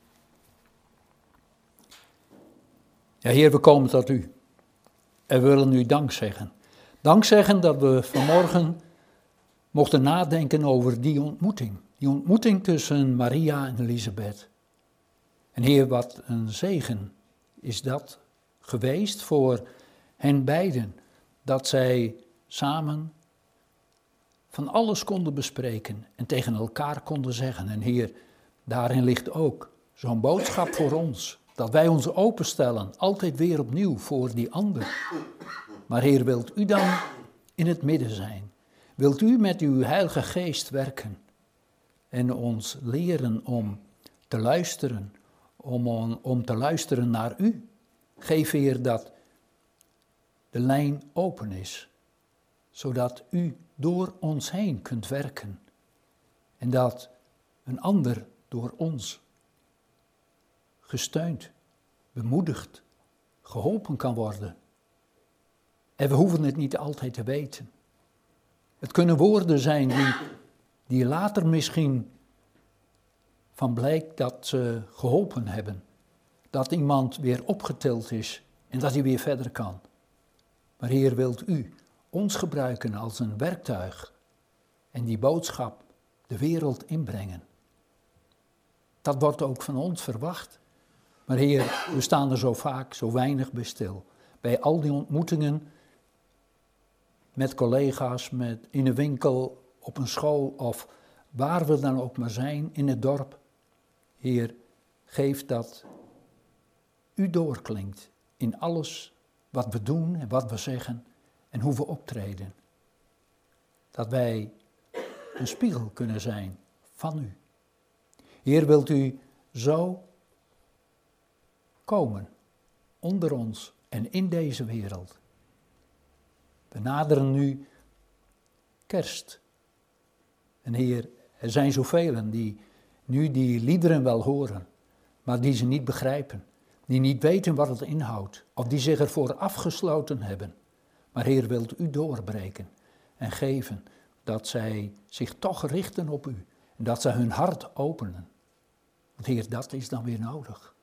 Ja, Heer, we komen tot u. En we willen u dank zeggen. Dank zeggen dat we vanmorgen mochten nadenken over die ontmoeting. Die ontmoeting tussen Maria en Elisabeth. En Heer, wat een zegen is dat geweest voor hen beiden. Dat zij samen van alles konden bespreken en tegen elkaar konden zeggen. En Heer, daarin ligt ook zo'n boodschap voor ons. Dat wij ons openstellen, altijd weer opnieuw voor die ander. Maar Heer, wilt u dan in het midden zijn? Wilt u met uw Heilige Geest werken? En ons leren om te luisteren, om, on, om te luisteren naar u. Geef, Heer, dat de lijn open is, zodat u door ons heen kunt werken. En dat een ander door ons gesteund, bemoedigd, geholpen kan worden. En we hoeven het niet altijd te weten. Het kunnen woorden zijn die, die later misschien van blijkt dat ze geholpen hebben. Dat iemand weer opgetild is en dat hij weer verder kan. Maar Heer, wilt u ons gebruiken als een werktuig en die boodschap de wereld inbrengen. Dat wordt ook van ons verwacht. Maar Heer, we staan er zo vaak, zo weinig bij stil. Bij al die ontmoetingen met collega's, met, in een winkel, op een school of waar we dan ook maar zijn, in het dorp. Heer, geef dat u doorklinkt in alles wat we doen en wat we zeggen en hoe we optreden. Dat wij een spiegel kunnen zijn van u. Heer, wilt u zo komen onder ons en in deze wereld. We naderen nu kerst. En Heer, er zijn zoveel die nu die liederen wel horen, maar die ze niet begrijpen. Die niet weten wat het inhoudt, of die zich ervoor afgesloten hebben. Maar Heer, wilt u doorbreken en geven dat zij zich toch richten op u. En dat zij hun hart openen. Want Heer, dat is dan weer nodig.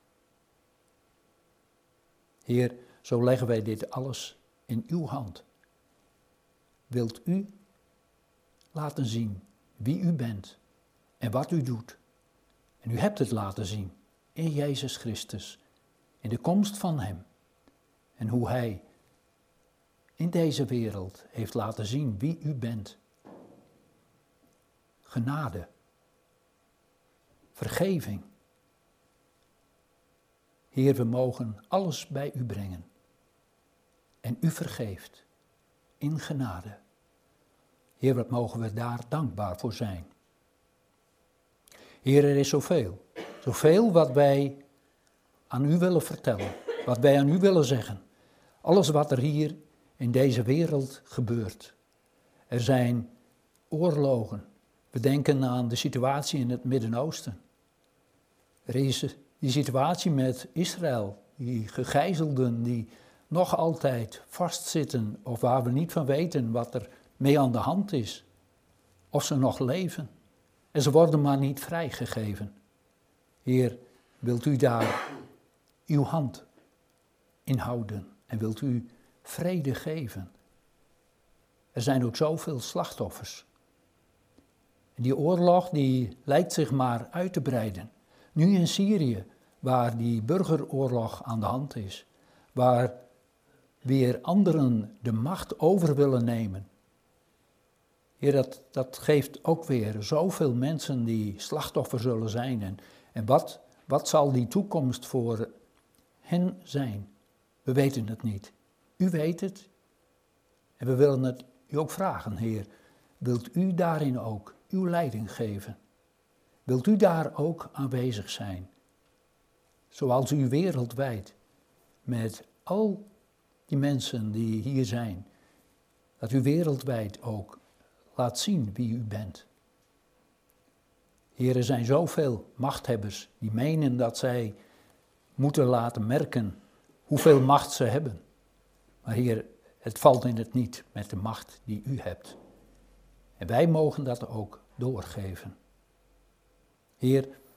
Heer, zo leggen wij dit alles in uw hand. Wilt u laten zien wie u bent en wat u doet. En u hebt het laten zien in Jezus Christus, in de komst van hem. En hoe hij in deze wereld heeft laten zien wie u bent. Genade, vergeving. Heer, we mogen alles bij u brengen. En u vergeeft in genade. Heer, wat mogen we daar dankbaar voor zijn. Heer, er is zoveel. Zoveel wat wij aan u willen vertellen. Wat wij aan u willen zeggen. Alles wat er hier in deze wereld gebeurt. Er zijn oorlogen. We denken aan de situatie in het Midden-Oosten. Er is die situatie met Israël, die gegijzelden die nog altijd vastzitten of waar we niet van weten wat er mee aan de hand is. Of ze nog leven. En ze worden maar niet vrijgegeven. Heer, wilt u daar uw hand in houden en wilt u vrede geven. Er zijn ook zoveel slachtoffers. En die oorlog die lijkt zich maar uit te breiden. Nu in Syrië, waar die burgeroorlog aan de hand is. Waar weer anderen de macht over willen nemen. Heer, dat, dat geeft ook weer zoveel mensen die slachtoffer zullen zijn. En, en wat, wat zal die toekomst voor hen zijn? We weten het niet. U weet het. En we willen het u ook vragen, Heer. Wilt u daarin ook uw leiding geven? Wilt u daar ook aanwezig zijn? Zoals u wereldwijd met al die mensen die hier zijn. Dat u wereldwijd ook laat zien wie u bent. Heer, er zijn zoveel machthebbers die menen dat zij moeten laten merken hoeveel macht ze hebben. Maar Heer, het valt in het niet met de macht die u hebt. En wij mogen dat ook doorgeven. Heer,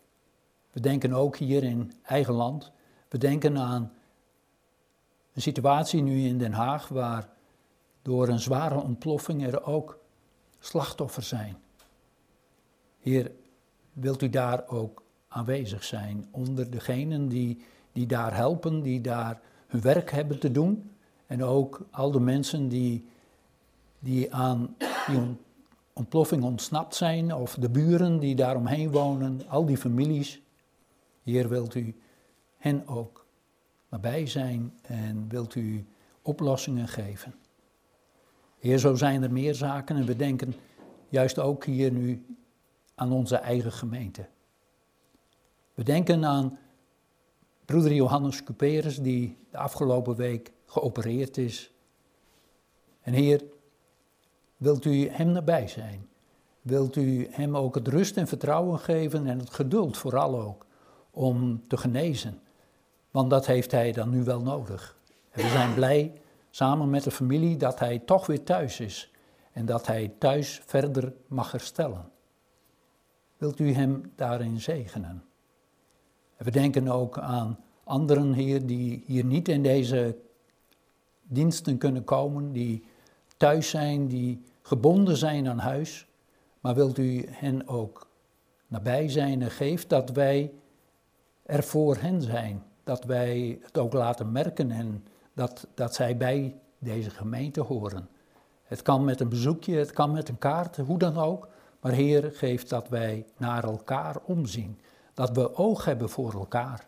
We denken ook hier in eigen land. We denken aan een situatie nu in Den Haag waar door een zware ontploffing er ook slachtoffers zijn. Heer, wilt u daar ook aanwezig zijn onder degenen die, die daar helpen, die daar hun werk hebben te doen. En ook al de mensen die, die aan die ontploffing ontsnapt zijn, of de buren die daaromheen wonen, al die families. Heer, wilt u hen ook nabij zijn en wilt u oplossingen geven. Heer, zo zijn er meer zaken en we denken juist ook hier nu aan onze eigen gemeente. We denken aan broeder Johannes Cuperus die de afgelopen week geopereerd is. En Heer, wilt u hem nabij zijn? Wilt u hem ook het rust en vertrouwen geven en het geduld vooral ook om te genezen? Want dat heeft hij dan nu wel nodig. En we zijn blij samen met de familie dat hij toch weer thuis is en dat hij thuis verder mag herstellen. Wilt u hem daarin zegenen? En we denken ook aan anderen, Heer, die hier niet in deze diensten kunnen komen, die thuis zijn, die gebonden zijn aan huis. Maar wilt u hen ook nabij zijn en geeft dat wij er voor hen zijn. Dat wij het ook laten merken en dat, dat zij bij deze gemeente horen. Het kan met een bezoekje, het kan met een kaart, hoe dan ook. Maar Heer, geeft dat wij naar elkaar omzien. Dat we oog hebben voor elkaar.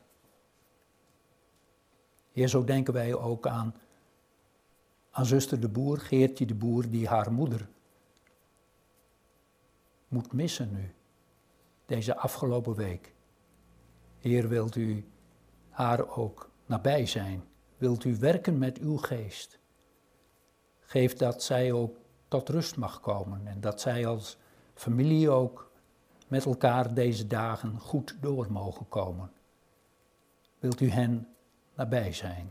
Heer, zo denken wij ook aan, aan zuster de Boer, Geertje de Boer, die haar moeder moet missen nu, deze afgelopen week. Heer, wilt u haar ook nabij zijn? Wilt u werken met uw geest? Geef dat zij ook tot rust mag komen en dat zij als familie ook met elkaar deze dagen goed door mogen komen. Wilt u hen nabij zijn?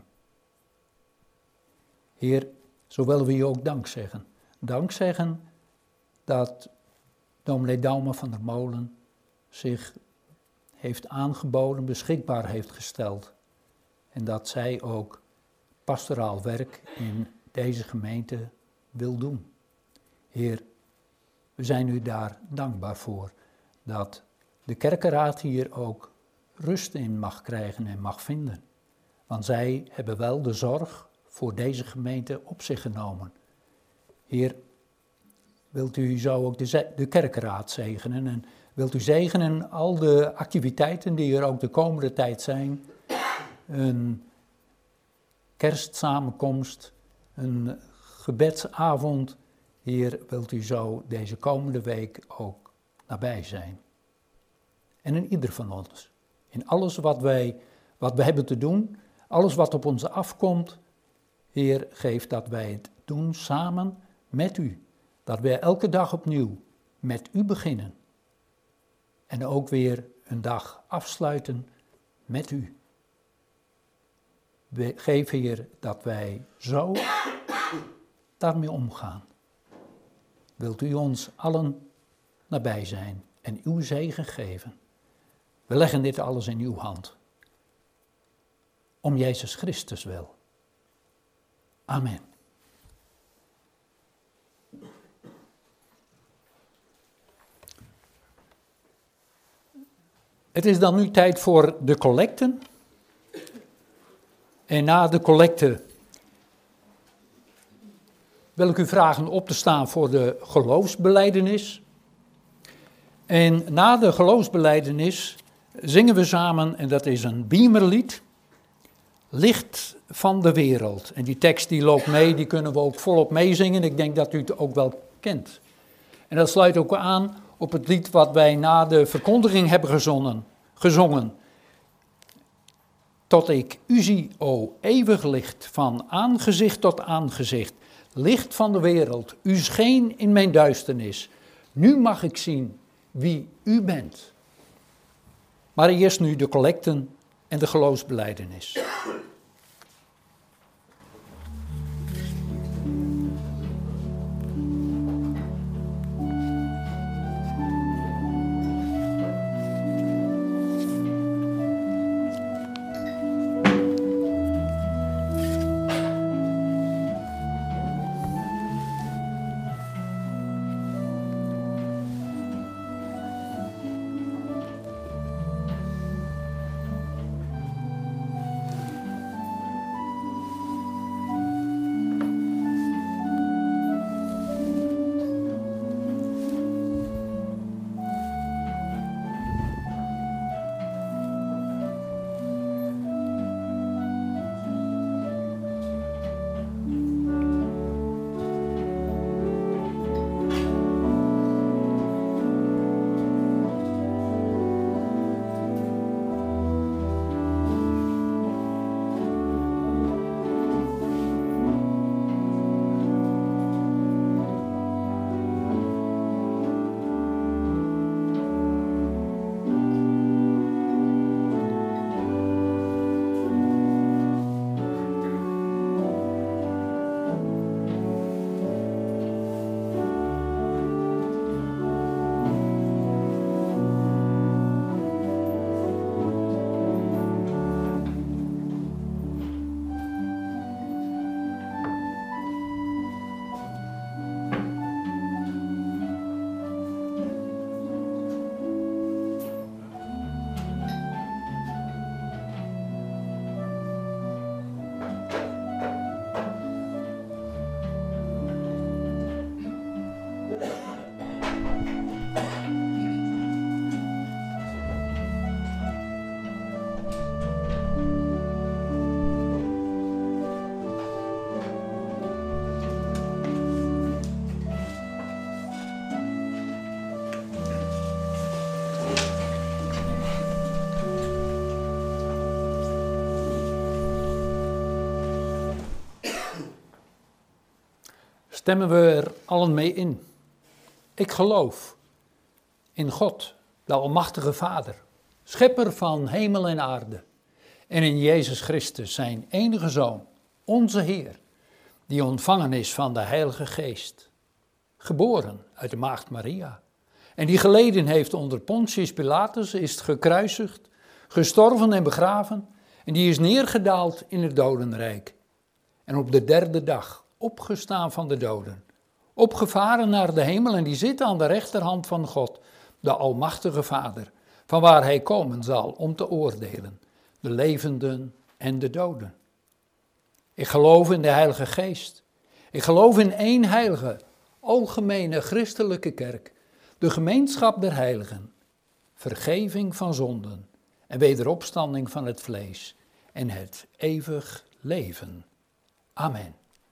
Heer, zo willen we u ook dank zeggen. Dank zeggen dat dominee Douwma van der Molen zich heeft aangeboden, beschikbaar heeft gesteld. En dat zij ook pastoraal werk in deze gemeente wil doen. Heer, we zijn u daar dankbaar voor dat de kerkenraad hier ook rust in mag krijgen en mag vinden. Want zij hebben wel de zorg voor deze gemeente op zich genomen. Heer, wilt u zo ook de, de kerkenraad zegenen en wilt u zegenen al de activiteiten die er ook de komende tijd zijn. Een kerstsamenkomst, een gebedsavond. Heer, wilt u zo deze komende week ook nabij zijn. En in ieder van ons. In alles wat wij, wat we hebben te doen, alles wat op ons afkomt. Heer, geef dat wij het doen samen met u. Dat wij elke dag opnieuw met u beginnen. En ook weer een dag afsluiten met u. We geef, Heer, dat wij zo daarmee omgaan. Wilt u ons allen nabij zijn en uw zegen geven. We leggen dit alles in uw hand. Om Jezus Christus wil. Amen. Het is dan nu tijd voor de collecten. En na de collecte wil ik u vragen op te staan voor de geloofsbelijdenis. En na de geloofsbelijdenis zingen we samen, en dat is een Biemerlied, Licht van de wereld. En die tekst die loopt mee, die kunnen we ook volop meezingen. Ik denk dat u het ook wel kent. En dat sluit ook aan op het lied wat wij na de verkondiging hebben gezongen. gezongen. Tot ik u zie, o eeuwig licht, van aangezicht tot aangezicht. Licht van de wereld, u scheen in mijn duisternis. Nu mag ik zien wie u bent. Maar eerst nu de collecten en de geloofsbelijdenis. stemmen we er allen mee in. Ik geloof in God, de Almachtige Vader, schepper van hemel en aarde. En in Jezus Christus, zijn enige Zoon, onze Heer, die ontvangen is van de Heilige Geest. Geboren uit de maagd Maria. En die geleden heeft onder Pontius Pilatus, is gekruisigd, gestorven en begraven. En die is neergedaald in het dodenrijk. En op de derde dag opgestaan van de doden. Opgevaren naar de hemel en die zit aan de rechterhand van God, de Almachtige Vader. Van waar hij komen zal om te oordelen, de levenden en de doden. Ik geloof in de Heilige Geest. Ik geloof in één heilige, algemene christelijke kerk. De gemeenschap der heiligen. Vergeving van zonden. En wederopstanding van het vlees. En het eeuwig leven. Amen.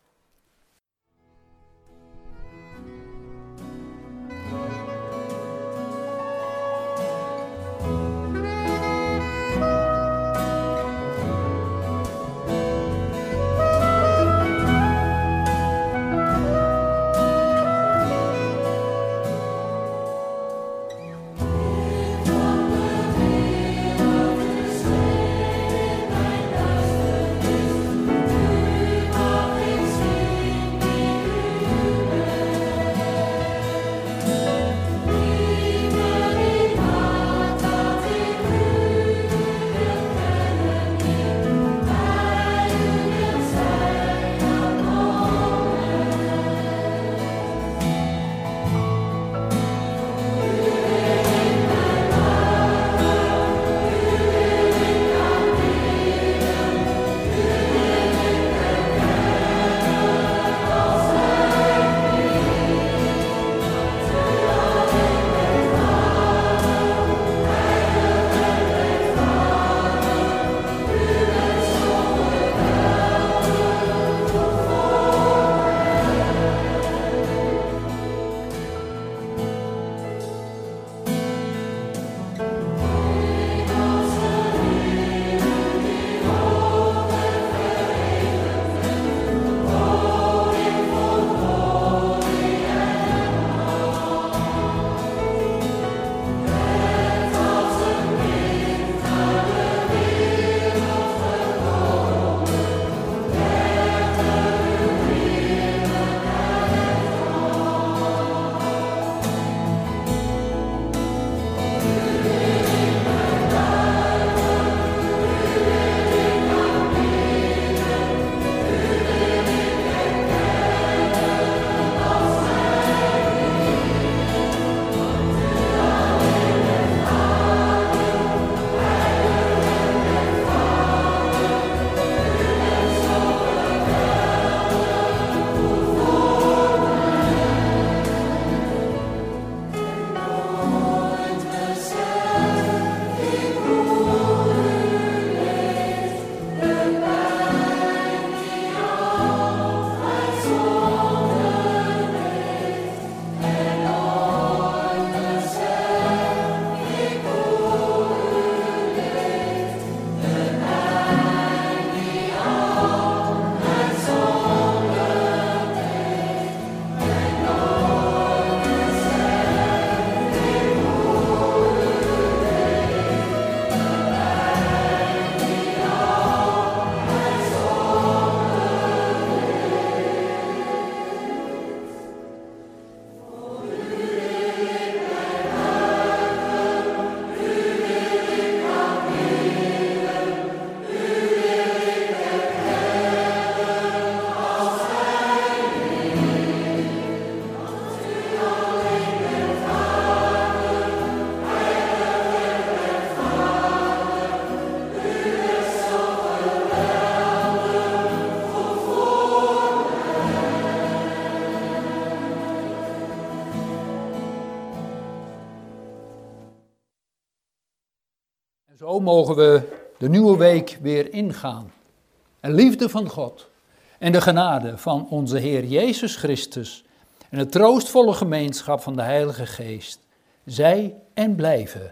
En zo mogen we de nieuwe week weer ingaan. En liefde van God en de genade van onze Heer Jezus Christus en de troostvolle gemeenschap van de Heilige Geest, zij en blijven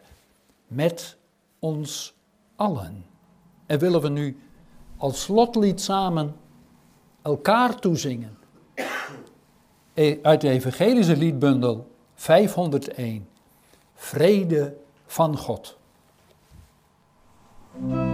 met ons allen. En willen we nu als slotlied samen elkaar toezingen. uit de evangelische liedbundel vijfhonderdéén. Vrede van God.